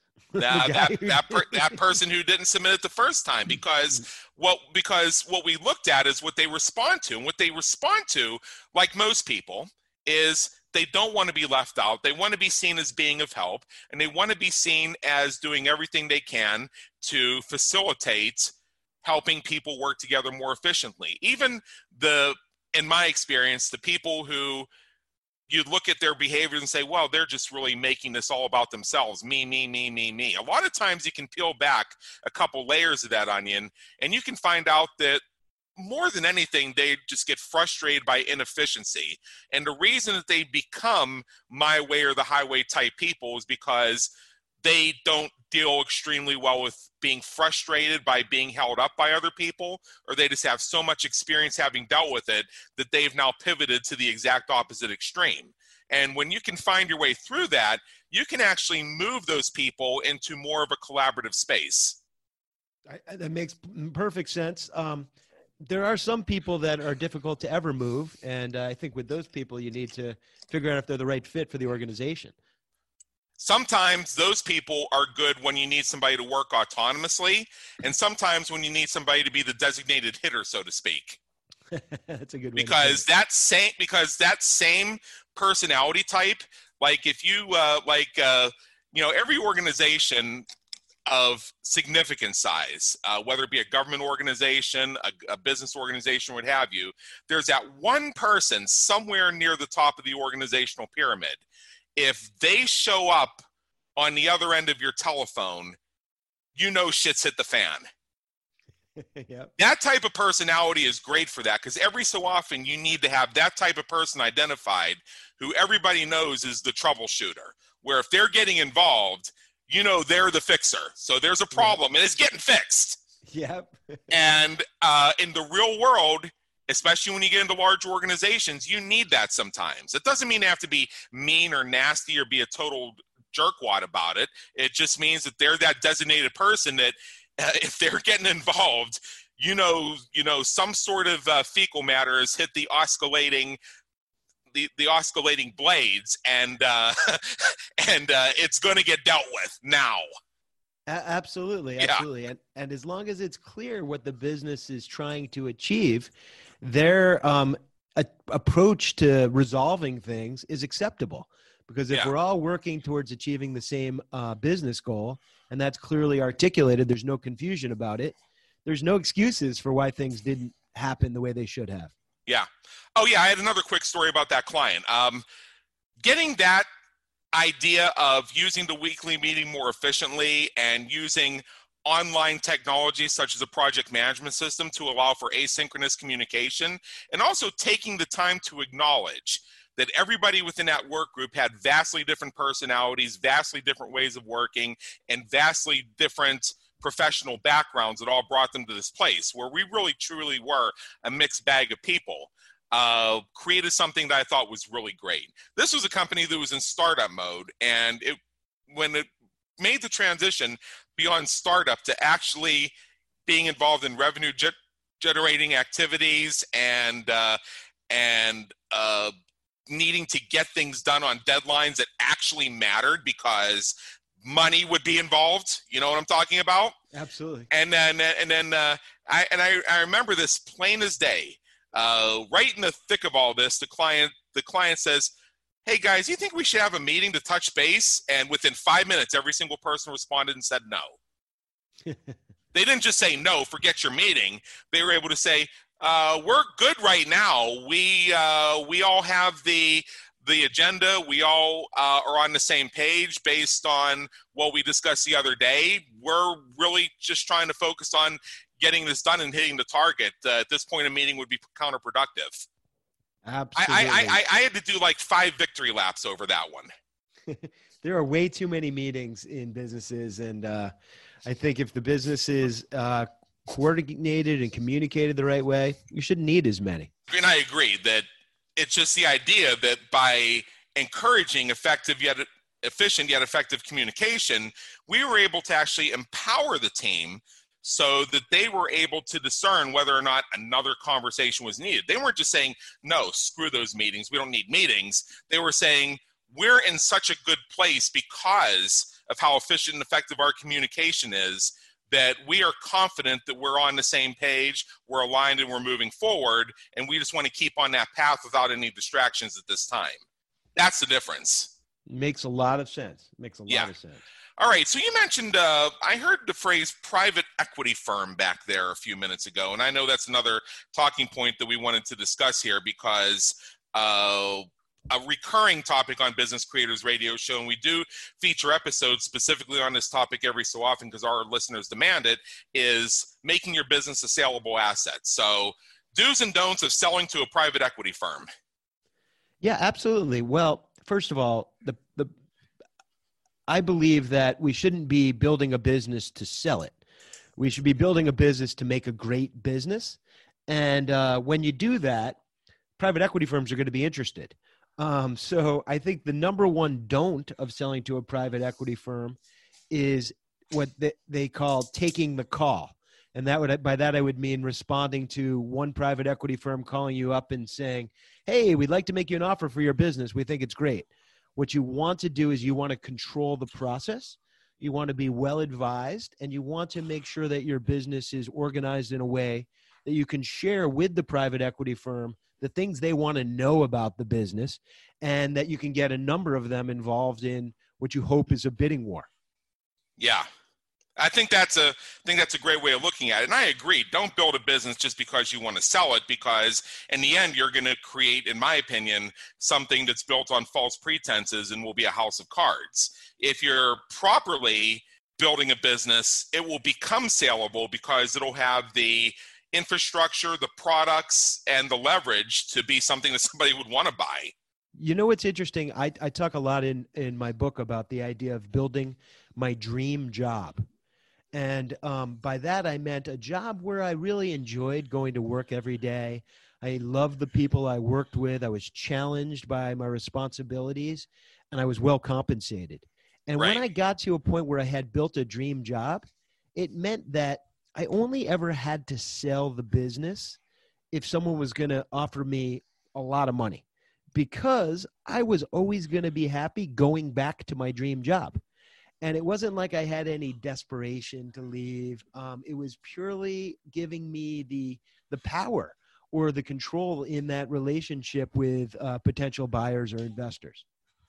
That person who didn't submit it the first time, because what we looked at is what they respond to, and what they respond to, like most people, is they don't want to be left out. They want to be seen as being of help, and they want to be seen as doing everything they can to facilitate helping people work together more efficiently. Even in my experience, the people who you look at their behavior and say, well, they're just really making this all about themselves. Me. A lot of times you can peel back a couple layers of that onion, and you can find out that more than anything, they just get frustrated by inefficiency. And the reason that they become my way or the highway type people is because they don't deal extremely well with being frustrated by being held up by other people, or they just have so much experience having dealt with it that they've now pivoted to the exact opposite extreme. And when you can find your way through that, you can actually move those people into more of a collaborative space. That makes perfect sense. There are some people that are difficult to ever move, and I think with those people, you need to figure out if they're the right fit for the organization. Sometimes those people are good when you need somebody to work autonomously, and sometimes when you need somebody to be the designated hitter, so to speak. That's a good one. Because that same personality type, like if you every organization of significant size, whether it be a government organization, a business organization, what have you, there's that one person somewhere near the top of the organizational pyramid. If they show up on the other end of your telephone, shit's hit the fan. Yep. That type of personality is great for that, because every so often you need to have that type of person identified who everybody knows is the troubleshooter, where if they're getting involved, they're the fixer. So there's a problem and it's getting fixed. Yep. And in the real world, especially when you get into large organizations, you need that sometimes. It doesn't mean they have to be mean or nasty or be a total jerkwad about it. It just means that they're that designated person that if they're getting involved, some sort of fecal matter has hit the oscillating blades, and it's going to get dealt with now. Absolutely. Yeah. And as long as it's clear what the business is trying to achieve, their approach to resolving things is acceptable. Because if we're all working towards achieving the same business goal, and that's clearly articulated, there's no confusion about it, there's no excuses for why things didn't happen the way they should have. Yeah. Oh, yeah, I had another quick story about that client. Getting that idea of using the weekly meeting more efficiently and using online technology such as a project management system to allow for asynchronous communication, and also taking the time to acknowledge that everybody within that work group had vastly different personalities, vastly different ways of working, and vastly different professional backgrounds that all brought them to this place where we really truly were a mixed bag of people. Created something that I thought was really great. This was a company that was in startup mode, and when it made the transition beyond startup to actually being involved in revenue generating activities and needing to get things done on deadlines that actually mattered because money would be involved. You know what I'm talking about? Absolutely. And then I remember this plain as day. Right in the thick of all this, the client says, "Hey guys, you think we should have a meeting to touch base?" And within 5 minutes, every single person responded and said no. They didn't just say no, forget your meeting. They were able to say, "We're good right now. We all have the agenda. We all are on the same page based on what we discussed the other day. We're really just trying to focus on getting this done and hitting the target. At this point, a meeting would be counterproductive." Absolutely. I had to do like 5 victory laps over that one. There are way too many meetings in businesses, and I think if the business is coordinated and communicated the right way, you shouldn't need as many. And I agree that it's just the idea that by encouraging efficient yet effective communication, we were able to actually empower the team so that they were able to discern whether or not another conversation was needed. They weren't just saying, "No, screw those meetings. We don't need meetings." They were saying, "We're in such a good place because of how efficient and effective our communication is that we are confident that we're on the same page, we're aligned, and we're moving forward, and we just want to keep on that path without any distractions at this time." That's the difference. Makes a lot of sense. Makes a lot of sense. All right, so you mentioned, I heard the phrase private equity firm back there a few minutes ago, and I know that's another talking point that we wanted to discuss here because a recurring topic on Business Creators Radio Show, and we do feature episodes specifically on this topic every so often because our listeners demand it, is making your business a saleable asset. So do's and don'ts of selling to a private equity firm. Yeah, absolutely. Well, first of all, I believe that we shouldn't be building a business to sell it. We should be building a business to make a great business. And when you do that, private equity firms are going to be interested. So I think the number one don't of selling to a private equity firm is what they call taking the call. And by that I would mean responding to one private equity firm calling you up and saying, "Hey, we'd like to make you an offer for your business. We think it's great." What you want to do is you want to control the process. You want to be well advised, and you want to make sure that your business is organized in a way that you can share with the private equity firm the things they want to know about the business, and that you can get a number of them involved in what you hope is a bidding war. Yeah. I think that's a great way of looking at it. And I agree. Don't build a business just because you want to sell it, because in the end, you're going to create, in my opinion, something that's built on false pretenses and will be a house of cards. If you're properly building a business, it will become saleable because it'll have the infrastructure, the products, and the leverage to be something that somebody would want to buy. You know what's interesting? I talk a lot in my book about the idea of building my dream job. And by that, I meant a job where I really enjoyed going to work every day. I loved the people I worked with. I was challenged by my responsibilities, and I was well compensated. And Right. when I got to a point where I had built a dream job, it meant that I only ever had to sell the business if someone was going to offer me a lot of money, because I was always going to be happy going back to my dream job. And it wasn't like I had any desperation to leave. It was purely giving me the power or the control in that relationship with potential buyers or investors.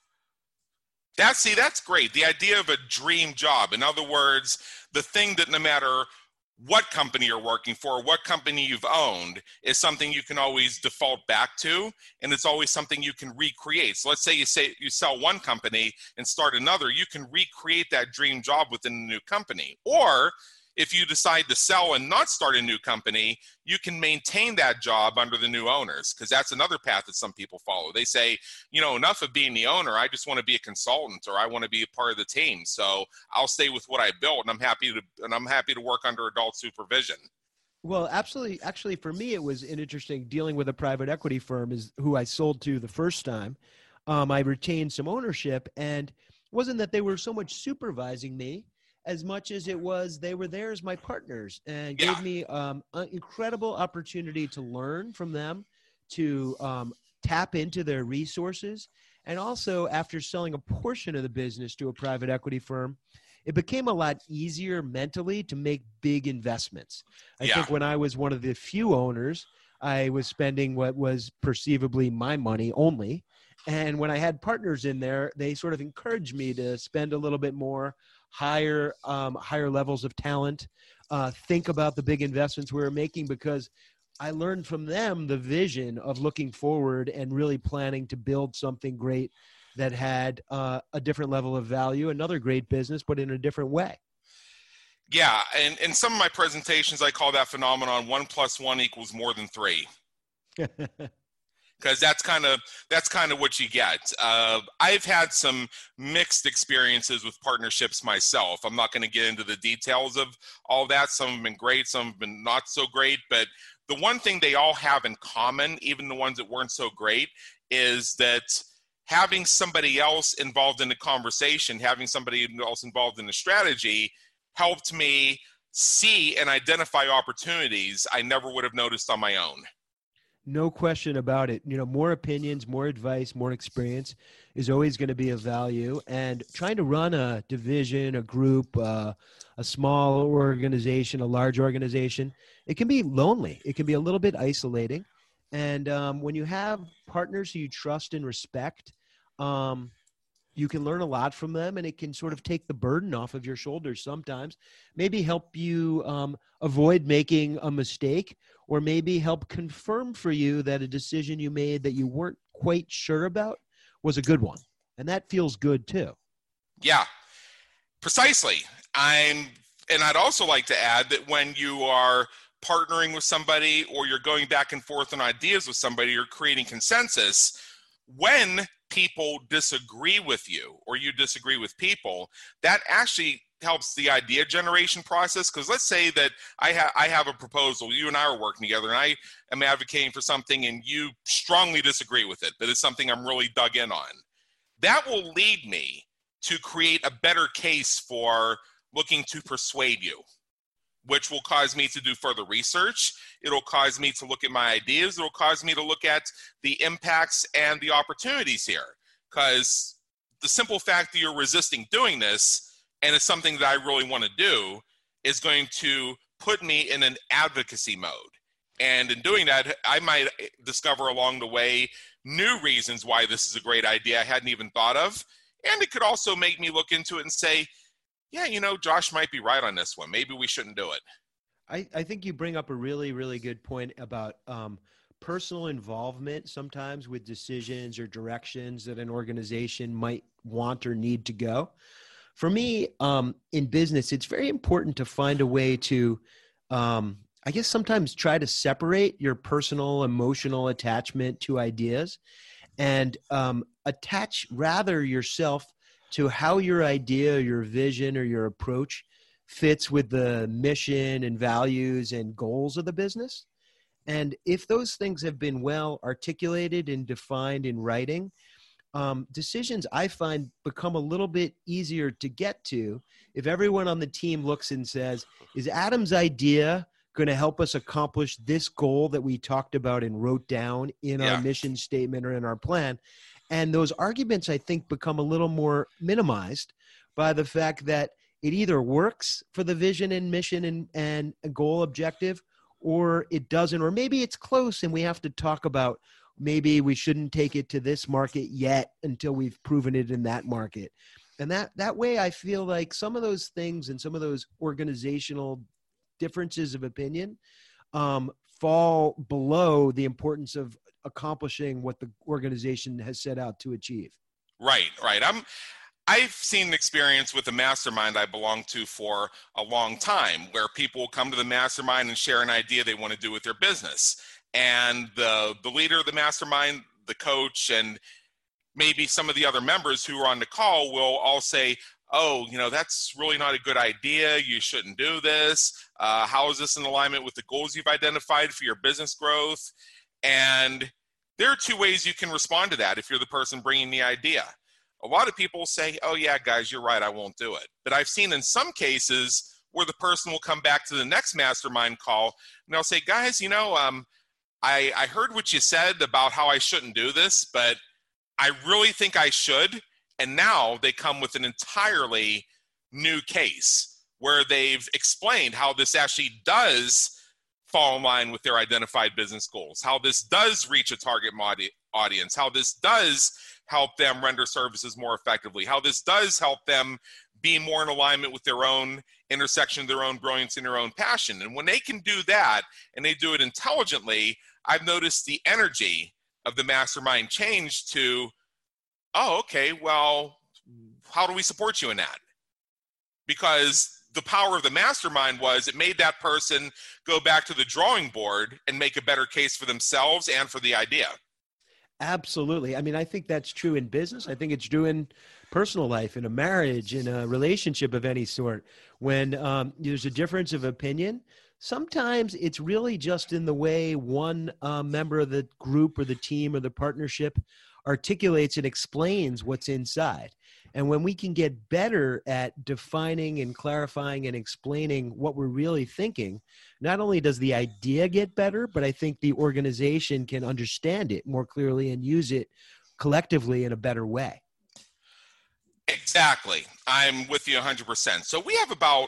That's great. The idea of a dream job. In other words, the thing that no matter what company you're working for, what company you've owned, is something you can always default back to, and it's always something you can recreate. So let's say you sell one company and start another, you can recreate that dream job within a new company. Or if you decide to sell and not start a new company, you can maintain that job under the new owners, because that's another path that some people follow. They say, enough of being the owner. I just want to be a consultant, or I want to be a part of the team. So I'll stay with what I built, and I'm happy to work under adult supervision. Well, absolutely. Actually, for me, it was an interesting dealing with a private equity firm is who I sold to the first time. I retained some ownership, and it wasn't that they were so much supervising me as much as it was they were there as my partners and Yeah. gave me an incredible opportunity to learn from them, to tap into their resources. And also, after selling a portion of the business to a private equity firm, it became a lot easier mentally to make big investments. I think when I was one of the few owners, I was spending what was perceivably my money only. And when I had partners in there, they sort of encouraged me to spend a little bit more, higher levels of talent, think about the big investments we were making, because I learned from them the vision of looking forward and really planning to build something great that had a different level of value, another great business, but in a different way. Yeah, and in some of my presentations, I call that phenomenon 1 + 1 = more than 3. Because that's kind of what you get. I've had some mixed experiences with partnerships myself. I'm not going to get into the details of all that. Some have been great, some have been not so great. But the one thing they all have in common, even the ones that weren't so great, is that having somebody else involved in the conversation, having somebody else involved in the strategy, helped me see and identify opportunities I never would have noticed on my own. No question about it. More opinions, more advice, more experience is always going to be of value. And trying to run a division, a group, a small organization, a large organization, it can be lonely. It can be a little bit isolating. And when you have partners who you trust and respect, you can learn a lot from them, and it can sort of take the burden off of your shoulders sometimes, maybe help you avoid making a mistake, or maybe help confirm for you that a decision you made that you weren't quite sure about was a good one. And that feels good too. Yeah, precisely. And I'd also like to add that when you are partnering with somebody, or you're going back and forth on ideas with somebody, you're creating consensus, when people disagree with you, or you disagree with people, that actually helps the idea generation process. Because let's say that I have a proposal, you and I are working together, and I am advocating for something, and you strongly disagree with it, but it's something I'm really dug in on. That will lead me to create a better case for looking to persuade you, which will cause me to do further research. It'll cause me to look at my ideas. It'll cause me to look at the impacts and the opportunities here. Because the simple fact that you're resisting doing this, and it's something that I really want to do, is going to put me in an advocacy mode. And in doing that, I might discover along the way new reasons why this is a great idea I hadn't even thought of. And it could also make me look into it and say, yeah, Josh might be right on this one. Maybe we shouldn't do it. I think you bring up a really, really good point about personal involvement sometimes with decisions or directions that an organization might want or need to go. For me, in business, it's very important to find a way to, I guess, sometimes try to separate your personal, emotional attachment to ideas and attach rather yourself to how your idea, your vision, or your approach fits with the mission and values and goals of the business. And if those things have been well articulated and defined in writing, decisions I find become a little bit easier to get to if everyone on the team looks and says, is Adam's idea going to help us accomplish this goal that we talked about and wrote down in our mission statement or in our plan? And those arguments, I think, become a little more minimized by the fact that it either works for the vision and mission and goal objective, or it doesn't, or maybe it's close and we have to talk about maybe we shouldn't take it to this market yet until we've proven it in that market. And that way, I feel like some of those things and some of those organizational differences of opinion fall below the importance of accomplishing what the organization has set out to achieve. Right. I've seen an experience with a mastermind I belong to for a long time, where people will come to the mastermind and share an idea they want to do with their business. And the leader of the mastermind, the coach, and maybe some of the other members who are on the call will all say, oh, that's really not a good idea. You shouldn't do this. How is this in alignment with the goals you've identified for your business growth? And there are two ways you can respond to that if you're the person bringing the idea. a lot of people say, oh yeah, guys, you're right, I won't do it. But I've seen in some cases where the person will come back to the next mastermind call and they'll say, guys, I heard what you said about how I shouldn't do this, but I really think I should. And now they come with an entirely new case where they've explained how this actually does fall in line with their identified business goals, how this does reach a target audience, how this does help them render services more effectively, how this does help them be more in alignment with their own intersection, their own brilliance, and their own passion. And when they can do that and they do it intelligently, I've noticed the energy of the mastermind change to, oh, okay, well, how do we support you in that? Because the power of the mastermind was it made that person go back to the drawing board and make a better case for themselves and for the idea. Absolutely. I mean, I think that's true in business. I think it's true in personal life, in a marriage, in a relationship of any sort. When there's a difference of opinion, sometimes it's really just in the way one member of the group or the team or the partnership articulates and explains what's inside. And when we can get better at defining and clarifying and explaining what we're really thinking, not only does the idea get better, but I think the organization can understand it more clearly and use it collectively in a better way. Exactly. I'm with you 100%. So we have about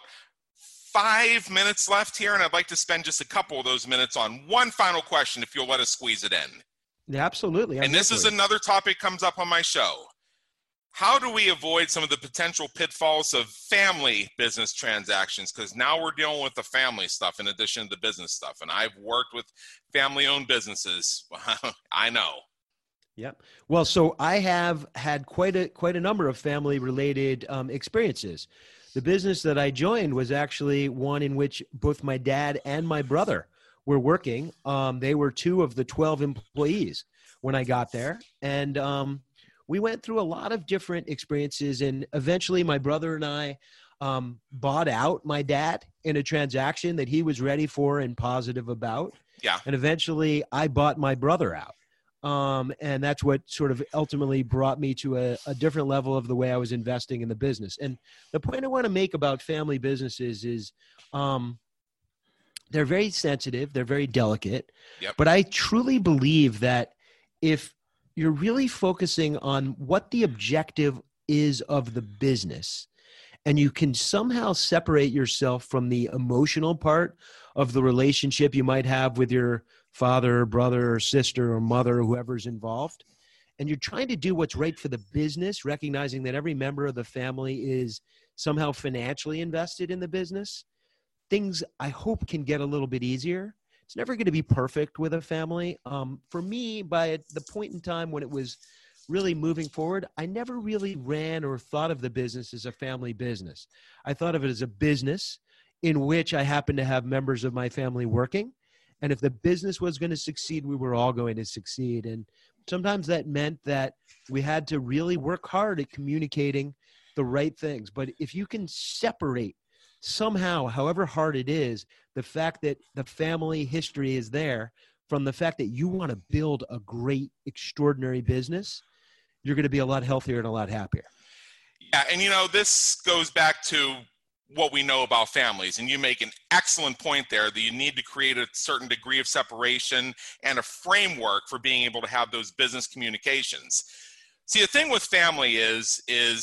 5 minutes left here, and I'd like to spend just a couple of those minutes on one final question, if you'll let us squeeze it in. Yeah, absolutely. And this is another topic comes up on my show. How do we avoid some of the potential pitfalls of family business transactions? Because now we're dealing with the family stuff in addition to the business stuff. And I've worked with family-owned businesses. I know. Yep. Well, so I have had quite a number of family-related experiences. The business that I joined was actually one in which both my dad and my brother were working. They were 2 of the 12 employees when I got there. And we went through a lot of different experiences, and eventually my brother and I bought out my dad in a transaction that he was ready for and positive about. Yeah. And eventually I bought my brother out. And that's what sort of ultimately brought me to a different level of the way I was investing in the business. And the point I want to make about family businesses is they're very sensitive. They're very delicate. Yep. But I truly believe that if you're really focusing on what the objective is of the business, and you can somehow separate yourself from the emotional part of the relationship you might have with your father, brother, or sister, or mother, or whoever's involved, and you're trying to do what's right for the business, recognizing that every member of the family is somehow financially invested in the business, things I hope can get a little bit easier. It's never going to be perfect with a family. For me, by the point in time when it was really moving forward, I never really ran or thought of the business as a family business. I thought of it as a business in which I happened to have members of my family working. And if the business was going to succeed, we were all going to succeed. And sometimes that meant that we had to really work hard at communicating the right things. But if you can separate somehow, however hard it is, the fact that the family history is there from the fact that you want to build a great, extraordinary business, you're going to be a lot healthier and a lot happier. Yeah, and this goes back to what we know about families, and you make an excellent point there that you need to create a certain degree of separation and a framework for being able to have those business communications. See, the thing with family is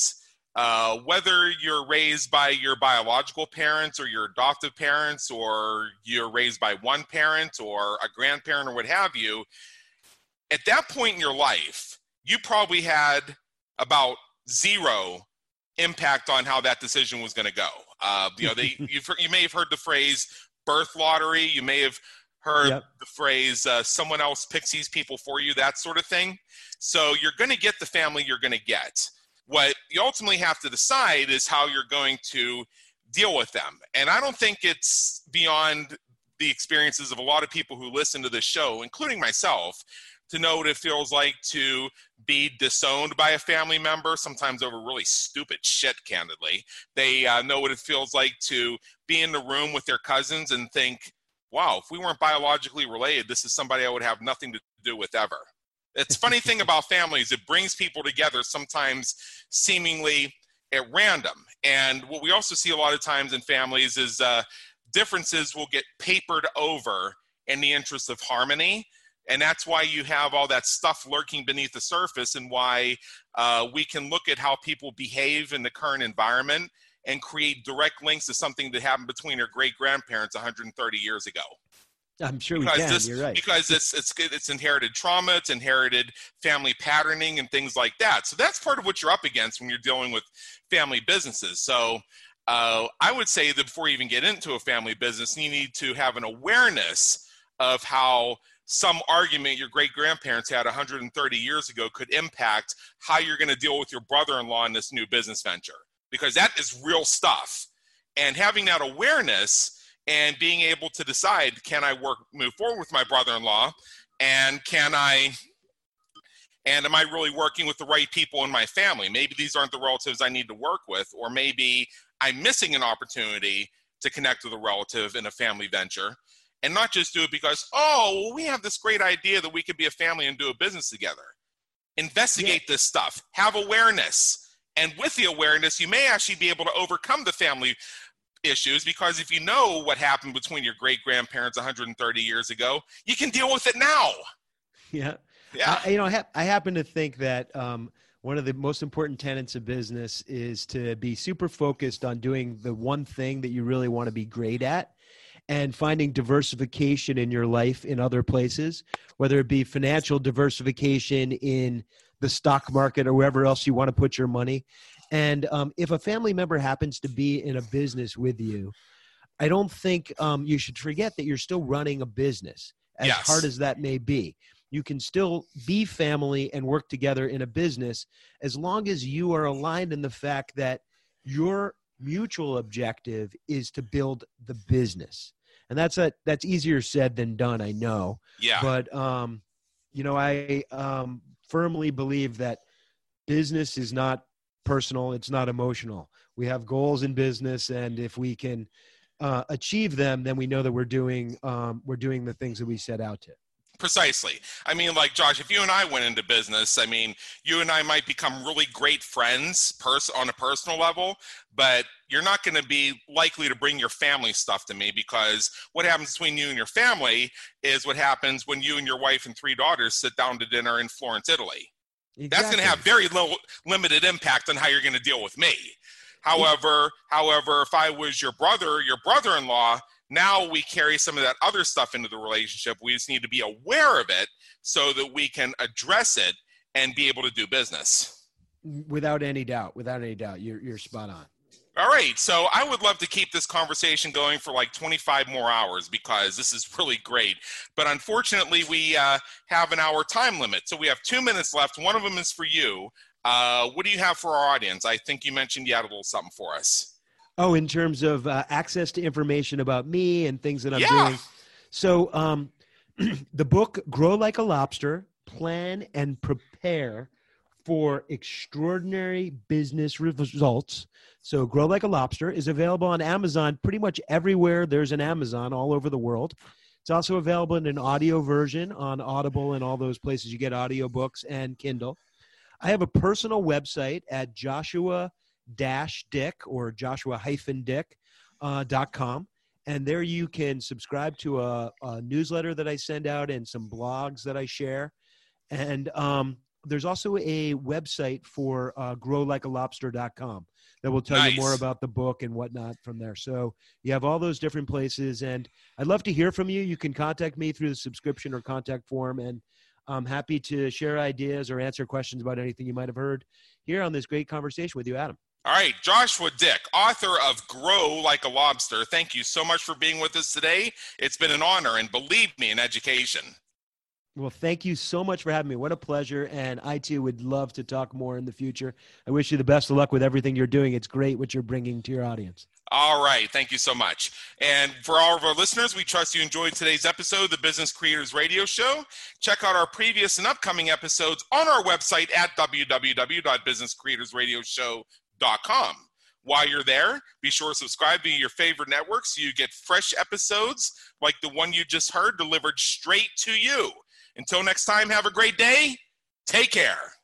whether you're raised by your biological parents or your adoptive parents, or you're raised by one parent or a grandparent or what have you, at that point in your life, you probably had about 0 impact on how that decision was going to go. You may have heard the phrase birth lottery. You may have heard the phrase someone else picks these people for you, that sort of thing. So you're going to get the family you're going to get. What you ultimately have to decide is how you're going to deal with them. And I don't think it's beyond the experiences of a lot of people who listen to this show, including myself, to know what it feels like to be disowned by a family member, sometimes over really stupid shit, candidly. They know what it feels like to be in the room with their cousins and think, wow, if we weren't biologically related, this is somebody I would have nothing to do with ever. It's funny thing about families, it brings people together sometimes seemingly at random. And what we also see a lot of times in families is differences will get papered over in the interest of harmony. And that's why you have all that stuff lurking beneath the surface, and why we can look at how people behave in the current environment and create direct links to something that happened between your great-grandparents 130 years ago. I'm sure we can. You're right. Because it's inherited trauma, it's inherited family patterning and things like that. So that's part of what you're up against when you're dealing with family businesses. So I would say that before you even get into a family business, you need to have an awareness of how some argument your great-grandparents had 130 years ago could impact how you're going to deal with your brother-in-law in this new business venture, because that is real stuff. And having that awareness and being able to decide, can I move forward with my brother-in-law, and am I really working with the right people in my family? Maybe these aren't the relatives I need to work with, or maybe I'm missing an opportunity to connect with a relative in a family venture, and not just do it because, we have this great idea that we could be a family and do a business together. Investigate this stuff, have awareness, and with the awareness, you may actually be able to overcome the family issues, because if you know what happened between your great-grandparents 130 years ago, you can deal with it now. Yeah. Yeah. I happen to think that one of the most important tenets of business is to be super focused on doing the one thing that you really want to be great at, and finding diversification in your life in other places, whether it be financial diversification in the stock market or wherever else you want to put your money. And if a family member happens to be in a business with you, I don't think you should forget that you're still running a business, as hard as that may be. You can still be family and work together in a business, as long as you are aligned in the fact that your mutual objective is to build the business. And that's easier said than done, I know. Yeah. But, I firmly believe that business is not personal. It's not emotional. We have goals in business, and if we can achieve them, then we know that we're doing the things that we set out to. Precisely. I mean, like, Josh, if you and I went into business, I mean, you and I might become really great friends on a personal level, but you're not going to be likely to bring your family stuff to me, because what happens between you and your family is what happens when you and your wife and 3 daughters sit down to dinner in Florence, Italy. Exactly. That's going to have very limited impact on how you're going to deal with me. However, if I was your brother-in-law, now we carry some of that other stuff into the relationship. We just need to be aware of it so that we can address it and be able to do business. Without any doubt. You're spot on. All right. So I would love to keep this conversation going for like 25 more hours, because this is really great. But unfortunately, we have an hour time limit. So we have 2 minutes left. One of them is for you. What do you have for our audience? I think you mentioned you had a little something for us. Oh, in terms of access to information about me and things that I'm doing. So the book, Grow Like a Lobster, Plan and Prepare for Extraordinary Business Results. So Grow Like a Lobster is available on Amazon pretty much everywhere there's an Amazon all over the world. It's also available in an audio version on Audible and all those places you get audiobooks, and Kindle. I have a personal website at Joshua-Dick or Joshua-Dick.com. And there you can subscribe to a newsletter that I send out and some blogs that I share. And there's also a website for growlikealobster.com that will tell you more about the book and whatnot from there. So you have all those different places. And I'd love to hear from you. You can contact me through the subscription or contact form. And I'm happy to share ideas or answer questions about anything you might have heard here on this great conversation with you, Adam. All right, Joshua Dick, author of Grow Like a Lobster. Thank you so much for being with us today. It's been an honor, and believe me, in education. Well, thank you so much for having me. What a pleasure, and I, too, would love to talk more in the future. I wish you the best of luck with everything you're doing. It's great what you're bringing to your audience. All right, thank you so much. And for all of our listeners, we trust you enjoyed today's episode of the Business Creators Radio Show. Check out our previous and upcoming episodes on our website at www.businesscreatorsradioshow.com. While you're there, be sure to subscribe via your favorite network so you get fresh episodes like the one you just heard delivered straight to you. Until next time, have a great day Take care.